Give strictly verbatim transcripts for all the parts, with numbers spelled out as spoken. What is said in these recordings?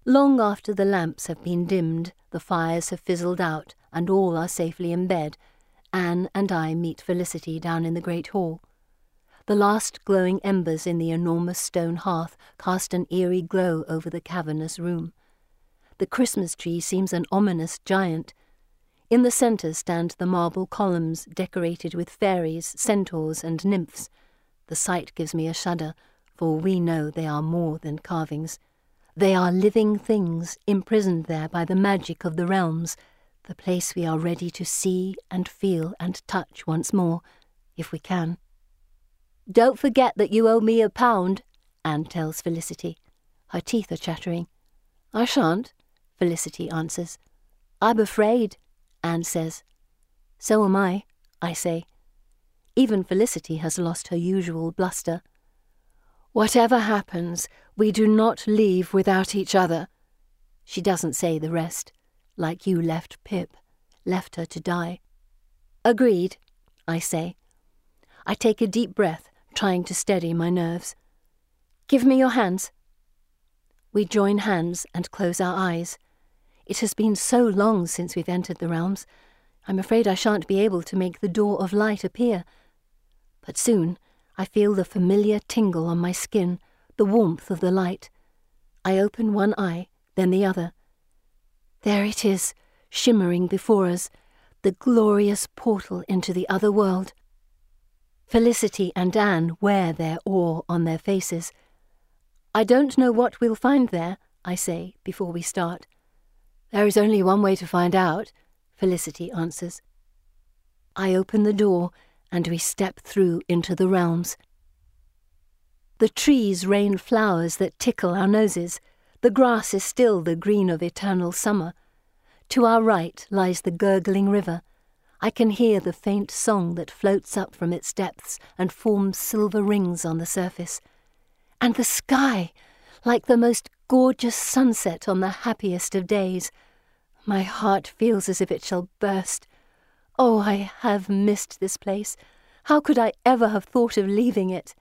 Long after the lamps have been dimmed, the fires have fizzled out, and all are safely in bed, Anne and I meet Felicity down in the great hall. The last glowing embers in the enormous stone hearth cast an eerie glow over the cavernous room. The Christmas tree seems an ominous giant. In the centre stand the marble columns decorated with fairies, centaurs, and nymphs. The sight gives me a shudder, for we know they are more than carvings. They are living things imprisoned there by the magic of the realms, the place we are ready to see and feel and touch once more, if we can. "Don't forget that you owe me a pound," Anne tells Felicity. Her teeth are chattering. "I shan't," Felicity answers. "I'm afraid," Anne says. "So am I," I say. Even Felicity has lost her usual bluster. "Whatever happens, we do not leave without each other." She doesn't say the rest, like you left Pip, left her to die. "Agreed," I say. I take a deep breath, trying to steady my nerves. "Give me your hands." We join hands and close our eyes. It has been so long since we've entered the realms. I'm afraid I shan't be able to make the door of light appear. But soon I feel the familiar tingle on my skin, the warmth of the light. I open one eye, then the other. There it is, shimmering before us, the glorious portal into the other world. Felicity and Anne wear their awe on their faces. "I don't know what we'll find there," I say before we start. "There is only one way to find out," Felicity answers. I open the door, and we step through into the realms. The trees rain flowers that tickle our noses. The grass is still the green of eternal summer. To our right lies the gurgling river. I can hear the faint song that floats up from its depths and forms silver rings on the surface. And the sky, like the most gorgeous sunset on the happiest of days. My heart feels as if it shall burst. Oh, I have missed this place. How could I ever have thought of leaving it?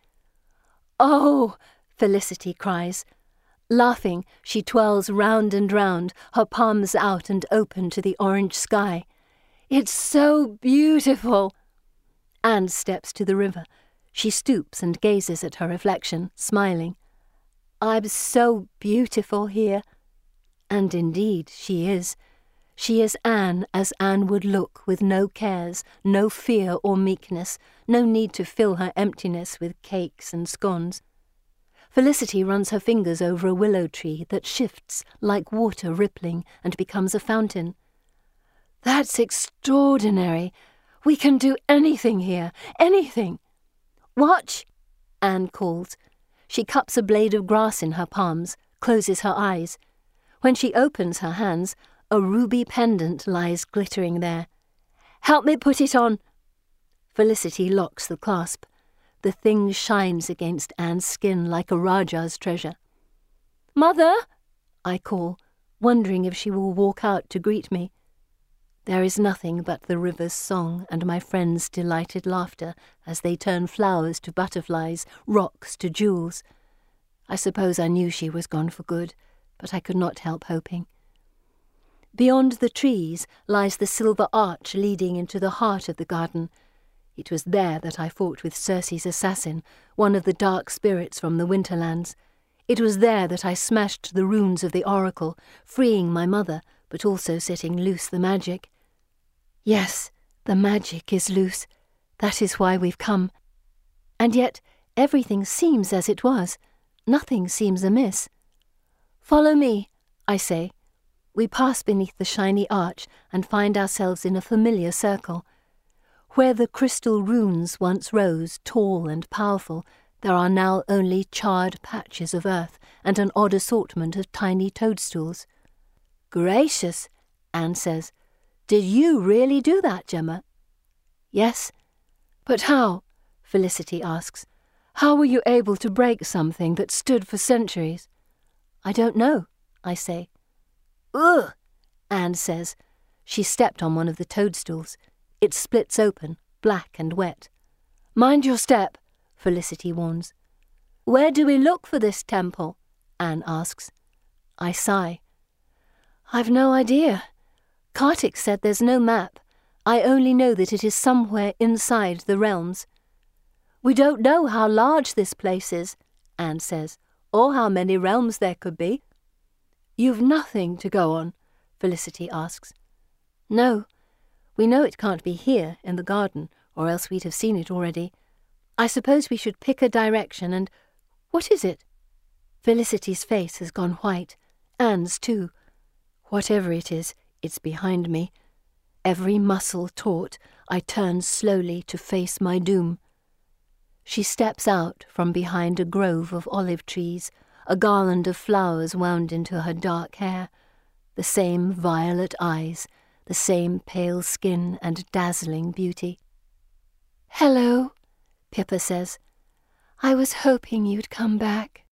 "Oh!" Felicity cries. Laughing, she twirls round and round, her palms out and open to the orange sky. "It's so beautiful!" Anne steps to the river. She stoops and gazes at her reflection, smiling. "I'm so beautiful here." And indeed she is. She is Anne as Anne would look, with no cares, no fear or meekness, no need to fill her emptiness with cakes and scones. Felicity runs her fingers over a willow tree that shifts like water rippling and becomes a fountain. "That's extraordinary. We can do anything here, anything." "Watch!" Anne calls. She cups a blade of grass in her palms, closes her eyes. When she opens her hands, a ruby pendant lies glittering there. "Help me put it on." Felicity locks the clasp. The thing shines against Anne's skin like a Rajah's treasure. "Mother!" I call, wondering if she will walk out to greet me. There is nothing but the river's song and my friends' delighted laughter as they turn flowers to butterflies, rocks to jewels. I suppose I knew she was gone for good, but I could not help hoping. Beyond the trees lies the silver arch leading into the heart of the garden. It was there that I fought with Circe's assassin, one of the dark spirits from the Winterlands. It was there that I smashed the runes of the oracle, freeing my mother, but also setting loose the magic. Yes, the magic is loose. That is why we've come. And yet everything seems as it was. Nothing seems amiss. "Follow me," I say. We pass beneath the shiny arch and find ourselves in a familiar circle. Where the crystal runes once rose, tall and powerful, there are now only charred patches of earth and an odd assortment of tiny toadstools. "Gracious," Anne says. "Did you really do that, Gemma?" "Yes." "But how?" Felicity asks. "How were you able to break something that stood for centuries?" "I don't know," I say. "Ugh," Anne says. She stepped on one of the toadstools. It splits open, black and wet. "Mind your step," Felicity warns. "Where do we look for this temple?" Anne asks. I sigh. I've no idea. Kartik said there's no map. I only know that it is somewhere inside the realms. We don't know how large this place is, Anne says, or how many realms there could be. You've nothing to go on, Felicity asks. No, we know it can't be here in the garden, or else we'd have seen it already. I suppose we should pick a direction and... What is it? Felicity's face has gone white. Anne's too. Whatever it is, it's behind me. Every muscle taut, I turn slowly to face my doom. She steps out from behind a grove of olive trees, a garland of flowers wound into her dark hair, the same violet eyes, the same pale skin and dazzling beauty. "Hello," Pippa says. "I was hoping you'd come back."